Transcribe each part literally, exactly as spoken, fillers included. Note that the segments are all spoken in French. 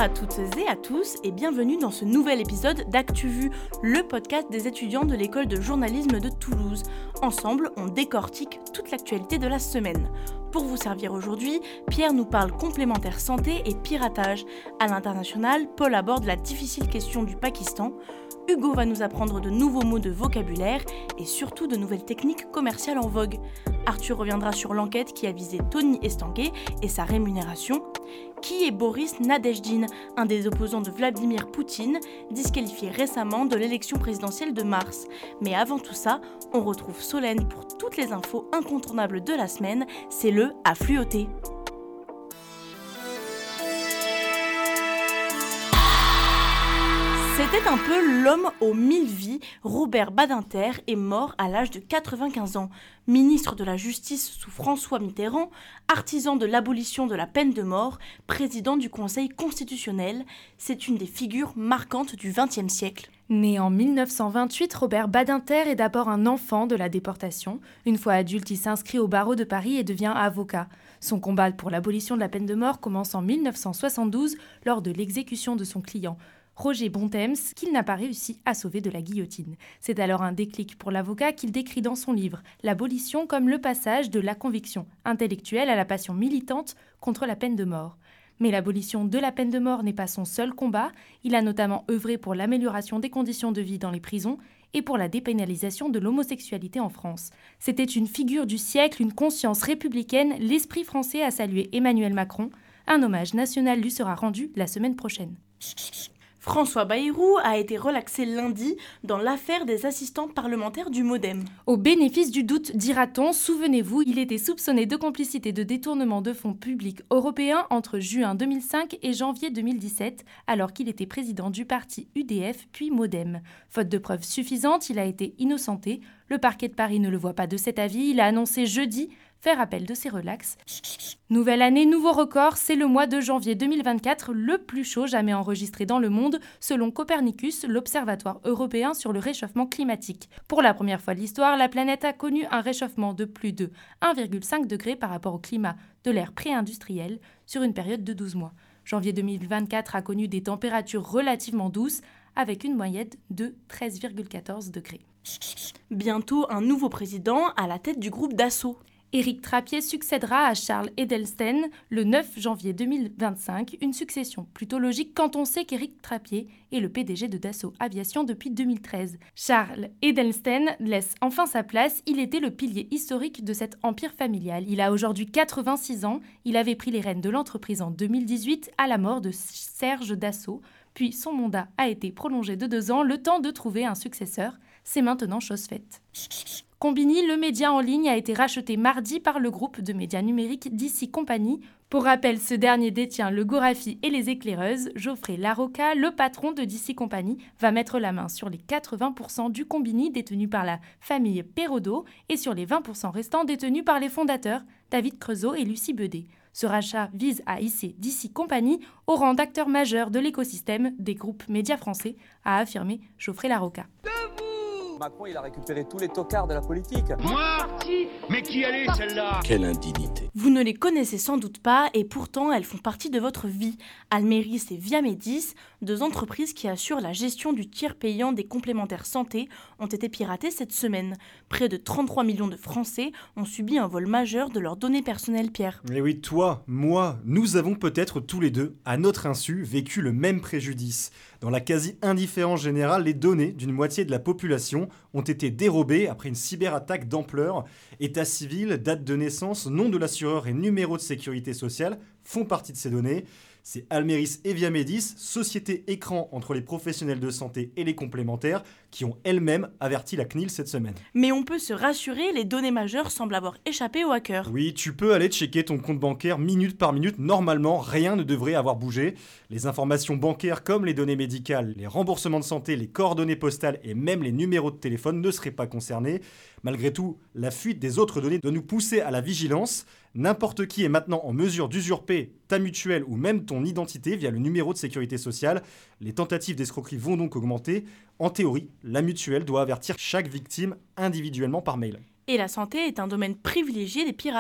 à toutes et à tous et bienvenue dans ce nouvel épisode d'ActuVu, le podcast des étudiants de l'école de journalisme de Toulouse. Ensemble, on décortique toute l'actualité de la semaine. Pour vous servir aujourd'hui, Pierre nous parle complémentaire santé et piratage. À l'international, Paul aborde la difficile question du Pakistan. Hugo va nous apprendre de nouveaux mots de vocabulaire et surtout de nouvelles techniques commerciales en vogue. Arthur reviendra sur l'enquête qui a visé Tony Estanguet et sa rémunération. Qui est Boris Nadezhdin, un des opposants de Vladimir Poutine, disqualifié récemment de l'élection présidentielle de mars. Mais avant tout ça, on retrouve Solène pour toutes les infos incontournables de la semaine, c'est le à Fluoter. C'était un peu l'homme aux mille vies, Robert Badinter est mort à l'âge de quatre-vingt-quinze ans. Ministre de la Justice sous François Mitterrand, artisan de l'abolition de la peine de mort, président du Conseil constitutionnel, c'est une des figures marquantes du vingtième siècle. Né en mille neuf cent vingt-huit, Robert Badinter est d'abord un enfant de la déportation. Une fois adulte, il s'inscrit au barreau de Paris et devient avocat. Son combat pour l'abolition de la peine de mort commence en mille neuf cent soixante-douze lors de l'exécution de son client, Roger Bontemps, qu'il n'a pas réussi à sauver de la guillotine. C'est alors un déclic pour l'avocat qu'il décrit dans son livre « L'abolition comme le passage de la conviction intellectuelle à la passion militante contre la peine de mort ». Mais l'abolition de la peine de mort n'est pas son seul combat. Il a notamment œuvré pour l'amélioration des conditions de vie dans les prisons et pour la dépénalisation de l'homosexualité en France. C'était une figure du siècle, une conscience républicaine. L'esprit français a salué Emmanuel Macron. Un hommage national lui sera rendu la semaine prochaine. François Bayrou a été relaxé lundi dans l'affaire des assistants parlementaires du MoDem. Au bénéfice du doute, dira-t-on, souvenez-vous, il était soupçonné de complicité de détournement de fonds publics européens entre juin deux mille cinq et janvier deux mille dix-sept, alors qu'il était président du parti U D F puis MoDem. Faute de preuves suffisantes, il a été innocenté. Le parquet de Paris ne le voit pas de cet avis. Il a annoncé jeudi faire appel de ses relax. Nouvelle année, nouveau record, c'est le mois de janvier deux mille vingt-quatre, le plus chaud jamais enregistré dans le monde, selon Copernicus, l'Observatoire européen sur le réchauffement climatique. Pour la première fois de l'histoire, la planète a connu un réchauffement de plus de un virgule cinq degré par rapport au climat de l'ère pré-industrielle sur une période de douze mois. Janvier deux mille vingt-quatre a connu des températures relativement douces, avec une moyenne de treize virgule quatorze degrés. Bientôt, un nouveau président à la tête du groupe Dassault. Éric Trappier succédera à Charles Edelstenne le neuf janvier deux mille vingt-cinq, une succession plutôt logique quand on sait qu'Éric Trappier est le P D G de Dassault Aviation depuis deux mille treize. Charles Edelstenne laisse enfin sa place, il était le pilier historique de cet empire familial. Il a aujourd'hui quatre-vingt-six ans, il avait pris les rênes de l'entreprise en deux mille dix-huit à la mort de Serge Dassault, puis son mandat a été prolongé de deux ans, le temps de trouver un successeur. C'est maintenant chose faite. Combini, le média en ligne, a été racheté mardi par le groupe de médias numériques D C Company. Pour rappel, ce dernier détient le Gorafi et les éclaireuses. Geoffrey Larocca, le patron de D C Company, va mettre la main sur les quatre-vingts pour cent du Combini détenu par la famille Perrodo et sur les vingt pour cent restants détenus par les fondateurs David Creusot et Lucie Bedet. Ce rachat vise à hisser D C Company au rang d'acteur majeur de l'écosystème des groupes médias français, a affirmé Geoffrey Larocca. Macron, il a récupéré tous les tocards de la politique. Moi ? Mais qui allait celle-là ? Quelle indignité. Vous ne les connaissez sans doute pas et pourtant elles font partie de votre vie. Almeris et Viamedis, deux entreprises qui assurent la gestion du tiers payant des complémentaires santé, ont été piratées cette semaine. Près de trente-trois millions de Français ont subi un vol majeur de leurs données personnelles, Pierre. Et oui, toi, moi, nous avons peut-être tous les deux, à notre insu, vécu le même préjudice. Dans la quasi-indifférence générale, les données d'une moitié de la population ont été dérobées après une cyberattaque d'ampleur. État civil, date de naissance, nom de l'assureur et numéro de sécurité sociale font partie de ces données. C'est Almeris et Viamedis, société écran entre les professionnels de santé et les complémentaires, qui ont elles-mêmes averti la C N I L cette semaine. Mais on peut se rassurer, les données majeures semblent avoir échappé aux hackers. Oui, tu peux aller checker ton compte bancaire minute par minute. Normalement, rien ne devrait avoir bougé. Les informations bancaires comme les données médicales, les remboursements de santé, les coordonnées postales et même les numéros de téléphone ne seraient pas concernés. Malgré tout, la fuite des autres données doit nous pousser à la vigilance. N'importe qui est maintenant en mesure d'usurper ta mutuelle ou même ton identité via le numéro de sécurité sociale. Les tentatives d'escroquerie vont donc augmenter. En théorie, la mutuelle doit avertir chaque victime individuellement par mail. Et la santé est un domaine privilégié des pirates.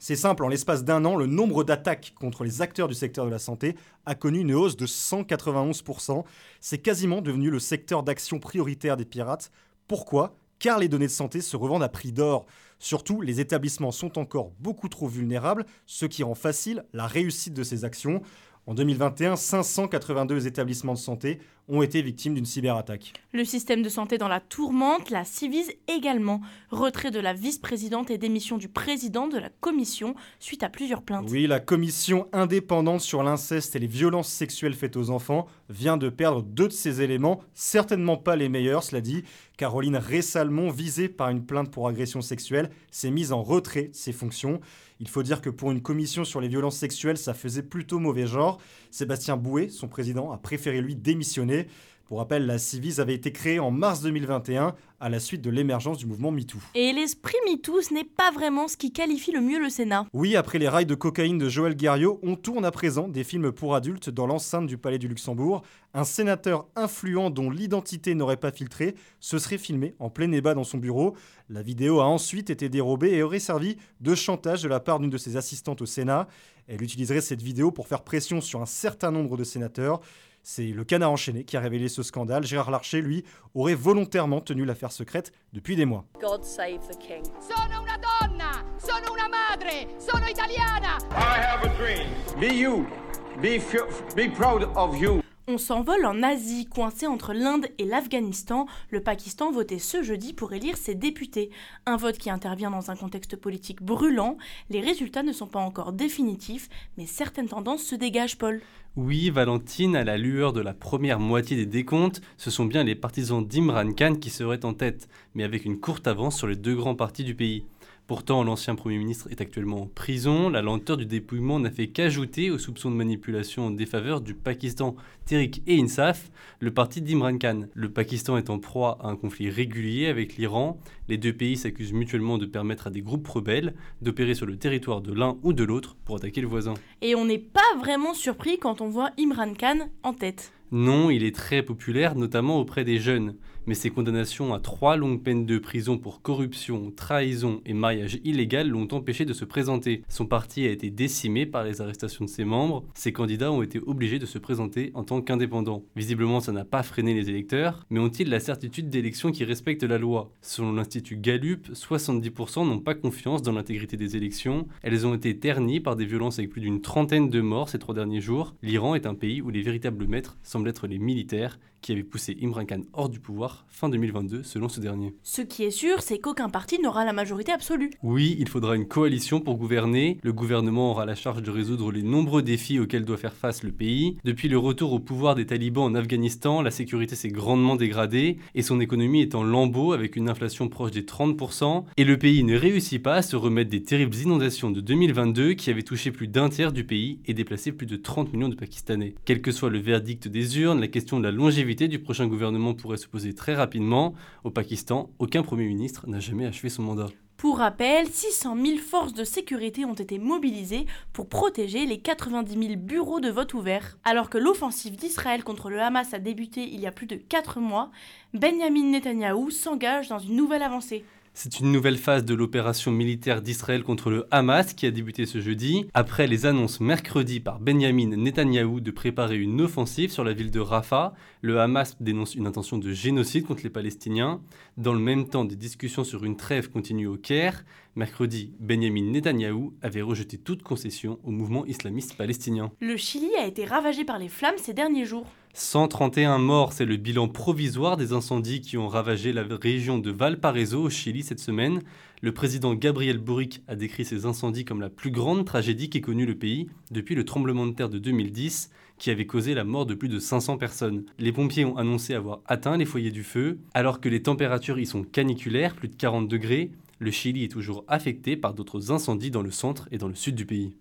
C'est simple, en l'espace d'un an, le nombre d'attaques contre les acteurs du secteur de la santé a connu une hausse de cent quatre-vingt-onze pour cent. C'est quasiment devenu le secteur d'action prioritaire des pirates. Pourquoi ? Car les données de santé se revendent à prix d'or. Surtout, les établissements sont encore beaucoup trop vulnérables, ce qui rend facile la réussite de ces actions. En deux mille vingt et un, cinq cent quatre-vingt-deux établissements de santé ont été victimes d'une cyberattaque. Le système de santé dans la tourmente, la Ciivise également. Retrait de la vice-présidente et démission du président de la commission suite à plusieurs plaintes. Oui, la commission indépendante sur l'inceste et les violences sexuelles faites aux enfants vient de perdre deux de ses éléments, certainement pas les meilleurs, cela dit. Caroline Rey-Salmon, visée par une plainte pour agression sexuelle, s'est mise en retrait de ses fonctions. Il faut dire que pour une commission sur les violences sexuelles, ça faisait plutôt mauvais genre. Sébastien Bouet, son président, a préféré lui démissionner. Pour rappel, la Ciivise avait été créée en mars deux mille vingt et un à la suite de l'émergence du mouvement MeToo. Et l'esprit MeToo, ce n'est pas vraiment ce qui qualifie le mieux le Sénat. Oui, après les rails de cocaïne de Joël Guerriot, on tourne à présent des films pour adultes dans l'enceinte du Palais du Luxembourg. Un sénateur influent dont l'identité n'aurait pas filtré se serait filmé en plein débat dans son bureau. La vidéo a ensuite été dérobée et aurait servi de chantage de la part d'une de ses assistantes au Sénat. Elle utiliserait cette vidéo pour faire pression sur un certain nombre de sénateurs. C'est le Canard enchaîné qui a révélé ce scandale. Gérard Larcher, lui, aurait volontairement tenu l'affaire secrète depuis des mois. God save the king. Sono una donna, sono una madre, sono italiana. I have a dream. Be you. Be, f- be proud of you. On s'envole en Asie, coincé entre l'Inde et l'Afghanistan. Le Pakistan votait ce jeudi pour élire ses députés. Un vote qui intervient dans un contexte politique brûlant. Les résultats ne sont pas encore définitifs, mais certaines tendances se dégagent, Paul. Oui, Valentine, à la lueur de la première moitié des décomptes, ce sont bien les partisans d'Imran Khan qui seraient en tête, mais avec une courte avance sur les deux grands partis du pays. Pourtant, l'ancien Premier ministre est actuellement en prison. La lenteur du dépouillement n'a fait qu'ajouter aux soupçons de manipulation en défaveur du Pakistan Tehrik et Insaf, le parti d'Imran Khan. Le Pakistan est en proie à un conflit régulier avec l'Iran. Les deux pays s'accusent mutuellement de permettre à des groupes rebelles d'opérer sur le territoire de l'un ou de l'autre pour attaquer le voisin. Et on n'est pas vraiment surpris quand on voit Imran Khan en tête. Non, il est très populaire, notamment auprès des jeunes. Mais ses condamnations à trois longues peines de prison pour corruption, trahison et mariage illégal l'ont empêché de se présenter. Son parti a été décimé par les arrestations de ses membres. Ses candidats ont été obligés de se présenter en tant qu'indépendants. Visiblement, ça n'a pas freiné les électeurs, mais ont-ils la certitude d'élections qui respectent la loi ? Selon l'Institut Gallup, soixante-dix pour cent n'ont pas confiance dans l'intégrité des élections. Elles ont été ternies par des violences avec plus d'une trentaine de morts ces trois derniers jours. L'Iran est un pays où les véritables maîtres semblent être les militaires, qui avait poussé Imran Khan hors du pouvoir fin deux mille vingt-deux, selon ce dernier. Ce qui est sûr, c'est qu'aucun parti n'aura la majorité absolue. Oui, il faudra une coalition pour gouverner. Le gouvernement aura la charge de résoudre les nombreux défis auxquels doit faire face le pays. Depuis le retour au pouvoir des talibans en Afghanistan, la sécurité s'est grandement dégradée et son économie est en lambeaux avec une inflation proche des trente pour cent. Et le pays ne réussit pas à se remettre des terribles inondations de deux mille vingt-deux qui avaient touché plus d'un tiers du pays et déplacé plus de trente millions de Pakistanais. Quel que soit le verdict des urnes, la question de la longévité du prochain gouvernement pourrait se poser très rapidement. Au Pakistan, aucun Premier ministre n'a jamais achevé son mandat. Pour rappel, six cent mille forces de sécurité ont été mobilisées pour protéger les quatre-vingt-dix mille bureaux de vote ouverts. Alors que l'offensive d'Israël contre le Hamas a débuté il y a plus de quatre mois, Benyamin Netanyahou s'engage dans une nouvelle avancée. C'est une nouvelle phase de l'opération militaire d'Israël contre le Hamas qui a débuté ce jeudi, après les annonces mercredi par Benyamin Netanyahou de préparer une offensive sur la ville de Rafah. Le Hamas dénonce une intention de génocide contre les Palestiniens. Dans le même temps, des discussions sur une trêve continuent au Caire. Mercredi, Benyamin Netanyahou avait rejeté toute concession au mouvement islamiste palestinien. Le Chili a été ravagé par les flammes ces derniers jours. cent trente et un morts, c'est le bilan provisoire des incendies qui ont ravagé la région de Valparaiso au Chili cette semaine. Le président Gabriel Boric a décrit ces incendies comme la plus grande tragédie qu'ait connue le pays depuis le tremblement de terre de deux mille dix, qui avait causé la mort de plus de cinq cents personnes. Les pompiers ont annoncé avoir atteint les foyers du feu, alors que les températures y sont caniculaires, plus de quarante degrés. Le Chili est toujours affecté par d'autres incendies dans le centre et dans le sud du pays.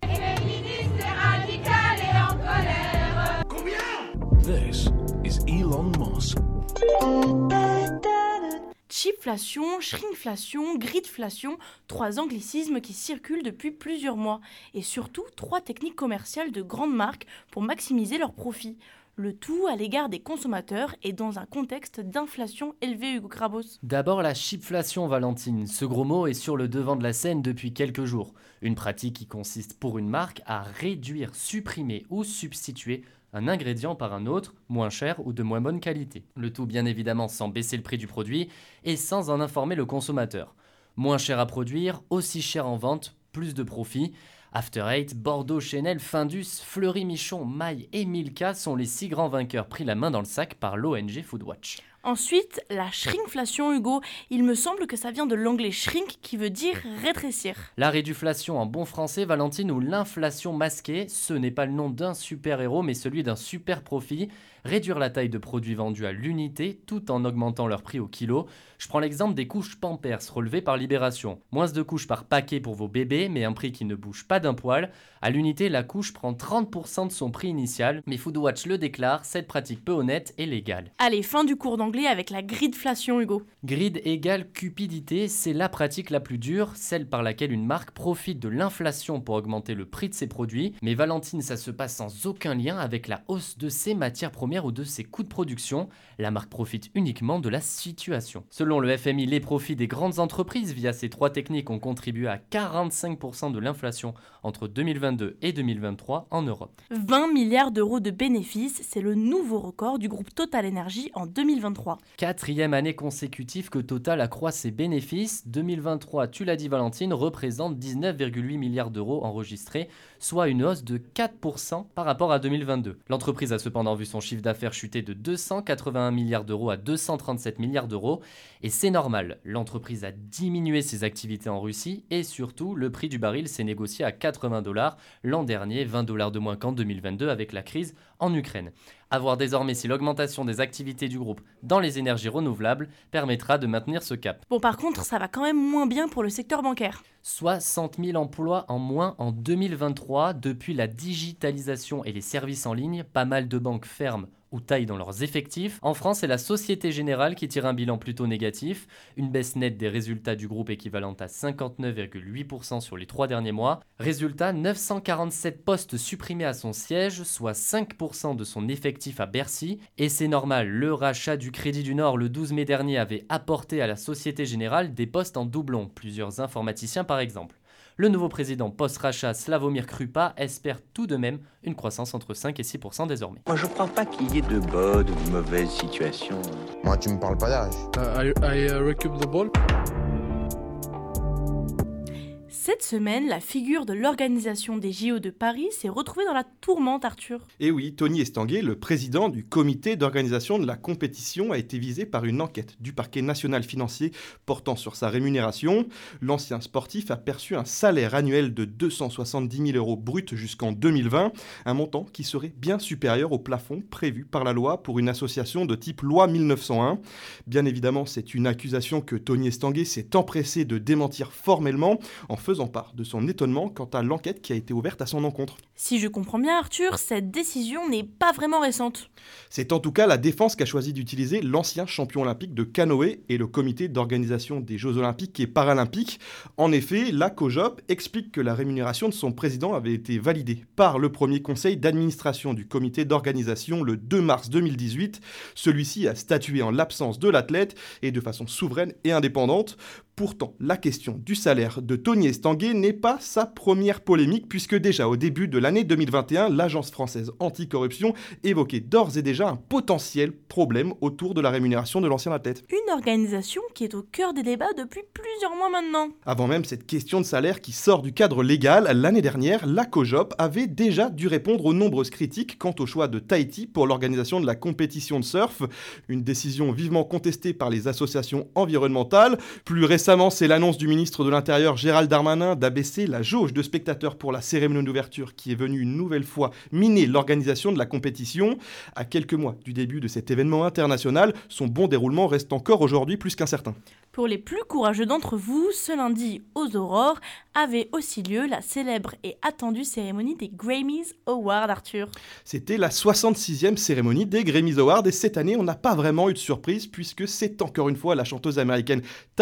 This is Elon Musk. Chipflation, shrinkflation, gridflation, trois anglicismes qui circulent depuis plusieurs mois. Et surtout, trois techniques commerciales de grandes marques pour maximiser leurs profits. Le tout à l'égard des consommateurs et dans un contexte d'inflation élevée, Hugo Grabos. D'abord la chipflation, Valentine. Ce gros mot est sur le devant de la scène depuis quelques jours. Une pratique qui consiste pour une marque à réduire, supprimer ou substituer un ingrédient par un autre, moins cher ou de moins bonne qualité. Le tout bien évidemment sans baisser le prix du produit et sans en informer le consommateur. Moins cher à produire, aussi cher en vente, plus de profit. After Eight, Bordeaux, Chanel, Findus, Fleury Michon, Maille et Milka sont les six grands vainqueurs pris la main dans le sac par l'O N G Foodwatch. Ensuite, la shrinkflation, Hugo. Il me semble que ça vient de l'anglais shrink qui veut dire rétrécir. La réduflation en bon français, Valentine, ou l'inflation masquée, ce n'est pas le nom d'un super-héros mais celui d'un super profit. Réduire la taille de produits vendus à l'unité tout en augmentant leur prix au kilo. Je prends l'exemple des couches Pampers relevées par Libération. Moins de couches par paquet pour vos bébés, mais un prix qui ne bouge pas d'un poil. À l'unité, la couche prend trente pour cent de son prix initial, mais Foodwatch le déclare, cette pratique peu honnête est légale. Allez, fin du cours d'anglais avec la gridflation, Hugo. Grid égale cupidité, c'est la pratique la plus dure, celle par laquelle une marque profite de l'inflation pour augmenter le prix de ses produits. Mais Valentine, ça se passe sans aucun lien avec la hausse de ses matières premières ou de ses coûts de production. La marque profite uniquement de la situation. Selon le F M I, les profits des grandes entreprises via ces trois techniques ont contribué à quarante-cinq pour cent de l'inflation entre deux mille vingt-deux et deux mille vingt-trois en Europe. vingt milliards d'euros de bénéfices, c'est le nouveau record du groupe Total Energy en deux mille vingt-trois. Quatrième année consécutive que Total accroît ses bénéfices. deux mille vingt-trois, tu l'as dit Valentine, représente dix-neuf virgule huit milliards d'euros enregistrés, soit une hausse de quatre pour cent par rapport à deux mille vingt-deux. L'entreprise a cependant vu son chiffre d'affaires chuter de deux cent quatre-vingt-un milliards d'euros à deux cent trente-sept milliards d'euros. Et c'est normal, l'entreprise a diminué ses activités en Russie et surtout, le prix du baril s'est négocié à quatre-vingts dollars. L'an dernier, vingt dollars de moins qu'en deux mille vingt-deux avec la crise en Ukraine. À voir désormais si l'augmentation des activités du groupe dans les énergies renouvelables permettra de maintenir ce cap. Bon, par contre, ça va quand même moins bien pour le secteur bancaire. soixante mille emplois en moins en deux mille vingt-trois. Depuis la digitalisation et les services en ligne, pas mal de banques ferment ou taillent dans leurs effectifs. En France, c'est la Société Générale qui tire un bilan plutôt négatif, une baisse nette des résultats du groupe équivalente à cinquante-neuf virgule huit pour cent sur les trois derniers mois. Résultat, neuf cent quarante-sept postes supprimés à son siège, soit cinq pour cent de son effectif à Bercy. Et c'est normal, le rachat du Crédit du Nord le douze mai dernier avait apporté à la Société Générale des postes en doublon, plusieurs informaticiens par exemple. Le nouveau président post-rachat Slavomir Krupa espère tout de même une croissance entre cinq et six pour cent désormais. Moi je crois pas qu'il y ait de bonnes ou de mauvaises situations. Moi tu me parles pas d'âge. Uh, I, I uh, recoup the ball. Cette semaine, la figure de l'organisation des J O de Paris s'est retrouvée dans la tourmente, Arthur. Et oui, Tony Estanguet, le président du comité d'organisation de la compétition, a été visé par une enquête du parquet national financier portant sur sa rémunération. L'ancien sportif a perçu un salaire annuel de deux cent soixante-dix mille euros bruts jusqu'en deux mille vingt, un montant qui serait bien supérieur au plafond prévu par la loi pour une association de type loi mille neuf cent un. Bien évidemment, c'est une accusation que Tony Estanguet s'est empressé de démentir formellement en faisant part de son étonnement quant à l'enquête qui a été ouverte à son encontre. Si je comprends bien, Arthur, cette décision n'est pas vraiment récente. C'est en tout cas la défense qu'a choisi d'utiliser l'ancien champion olympique de canoë et le comité d'organisation des Jeux olympiques et paralympiques. En effet, la COJOP explique que la rémunération de son président avait été validée par le premier conseil d'administration du comité d'organisation le deux mars deux mille dix-huit. Celui-ci a statué en l'absence de l'athlète et de façon souveraine et indépendante. Pourtant, la question du salaire de Tony Estanguet n'est pas sa première polémique puisque déjà au début de l'année deux mille vingt et un, l'agence française anticorruption évoquait d'ores et déjà un potentiel problème autour de la rémunération de l'ancien athlète. Une organisation qui est au cœur des débats depuis plusieurs mois maintenant. Avant même cette question de salaire qui sort du cadre légal, l'année dernière, la COJOP avait déjà dû répondre aux nombreuses critiques quant au choix de Tahiti pour l'organisation de la compétition de surf, une décision vivement contestée par les associations environnementales. Plus récemment, c'est l'annonce du ministre de l'Intérieur Gérald Darmanin d'abaisser la jauge de spectateurs pour la cérémonie d'ouverture qui est venue une nouvelle fois miner l'organisation de la compétition. À quelques mois du début de cet événement international, son bon déroulement reste encore aujourd'hui plus qu'incertain. Pour les plus courageux d'entre vous, ce lundi aux Aurores avait aussi lieu la célèbre et attendue cérémonie des Grammys Awards, Arthur. C'était la soixante-sixième cérémonie des Grammys Awards et cette année on n'a pas vraiment eu de surprise puisque c'est encore une fois la chanteuse américaine Taylor Swift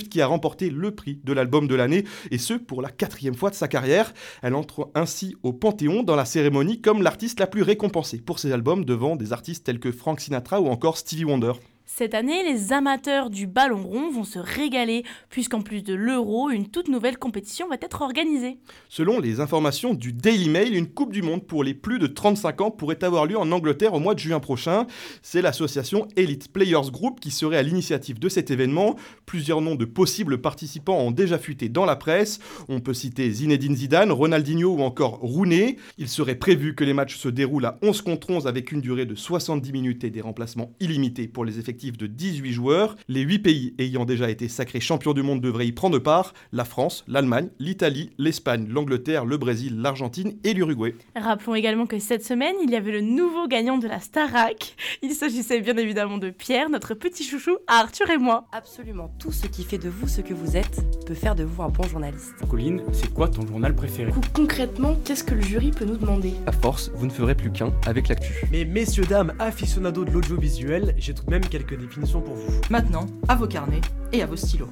Swift qui a remporté le prix de l'album de l'année, et ce pour la quatrième fois de sa carrière. Elle entre ainsi au Panthéon dans la cérémonie comme l'artiste la plus récompensée pour ses albums, devant des artistes tels que Frank Sinatra ou encore Stevie Wonder. Cette année, les amateurs du ballon rond vont se régaler, puisqu'en plus de l'Euro, une toute nouvelle compétition va être organisée. Selon les informations du Daily Mail, une Coupe du Monde pour les plus de trente-cinq ans pourrait avoir lieu en Angleterre au mois de juin prochain. C'est l'association Elite Players Group qui serait à l'initiative de cet événement. Plusieurs noms de possibles participants ont déjà fuité dans la presse. On peut citer Zinedine Zidane, Ronaldinho ou encore Rooney. Il serait prévu que les matchs se déroulent à onze contre onze avec une durée de soixante-dix minutes et des remplacements illimités pour les effectifs de dix-huit joueurs. Les huit pays ayant déjà été sacrés champions du monde devraient y prendre part: la France, l'Allemagne, l'Italie, l'Espagne, l'Angleterre, le Brésil, l'Argentine et l'Uruguay. Rappelons également que cette semaine, il y avait le nouveau gagnant de la Starac. Il s'agissait bien évidemment de Pierre, notre petit chouchou à Arthur et moi. Absolument tout ce qui fait de vous ce que vous êtes peut faire de vous un bon journaliste. Colline, c'est quoi ton journal préféré? Concrètement, qu'est-ce que le jury peut nous demander? À force, vous ne ferez plus qu'un avec l'actu. Mais messieurs, dames, aficionados de l'audiovisuel, j'ai tout de même quelques définitions pour vous. Maintenant, à vos carnets et à vos stylos.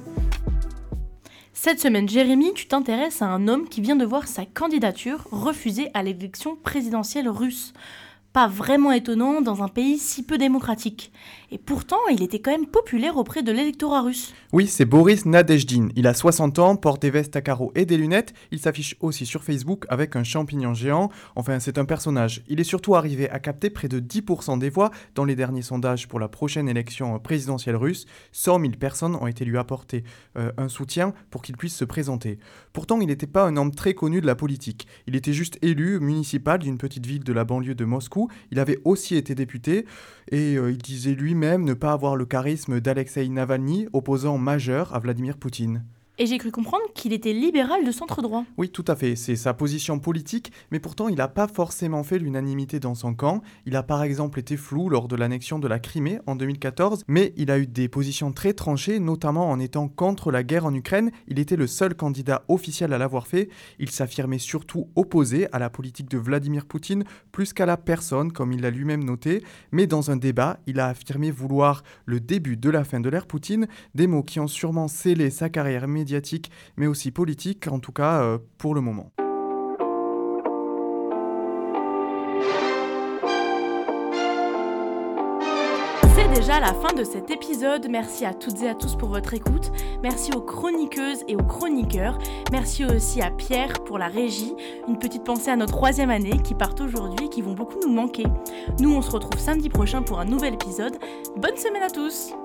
Cette semaine, Jérémy, tu t'intéresses à un homme qui vient de voir sa candidature refusée à l'élection présidentielle russe. Pas vraiment étonnant dans un pays si peu démocratique. Et pourtant, il était quand même populaire auprès de l'électorat russe. Oui, c'est Boris Nadezhdin. Il a soixante ans, porte des vestes à carreaux et des lunettes. Il s'affiche aussi sur Facebook avec un champignon géant. Enfin, c'est un personnage. Il est surtout arrivé à capter près de dix pour cent des voix dans les derniers sondages pour la prochaine élection présidentielle russe. cent mille personnes ont été lui apporter euh, un soutien pour qu'il puisse se présenter. Pourtant, il n'était pas un homme très connu de la politique. Il était juste élu municipal d'une petite ville de la banlieue de Moscou. Il avait aussi été député et euh, il disait lui-même ne pas avoir le charisme d'Alexei Navalny, opposant majeur à Vladimir Poutine. Et j'ai cru comprendre qu'il était libéral de centre-droit. Oui, tout à fait, c'est sa position politique, mais pourtant il n'a pas forcément fait l'unanimité dans son camp. Il a par exemple été flou lors de l'annexion de la Crimée en deux mille quatorze, mais il a eu des positions très tranchées, notamment en étant contre la guerre en Ukraine. Il était le seul candidat officiel à l'avoir fait. Il s'affirmait surtout opposé à la politique de Vladimir Poutine, plus qu'à la personne, comme il l'a lui-même noté. Mais dans un débat, il a affirmé vouloir le début de la fin de l'ère Poutine, des mots qui ont sûrement scellé sa carrière médiatique médiatique, mais aussi politique, en tout cas euh, pour le moment. C'est déjà la fin de cet épisode. Merci à toutes et à tous pour votre écoute. Merci aux chroniqueuses et aux chroniqueurs. Merci aussi à Pierre pour la régie. Une petite pensée à nos troisième année qui partent aujourd'hui et qui vont beaucoup nous manquer. Nous, on se retrouve samedi prochain pour un nouvel épisode. Bonne semaine à tous!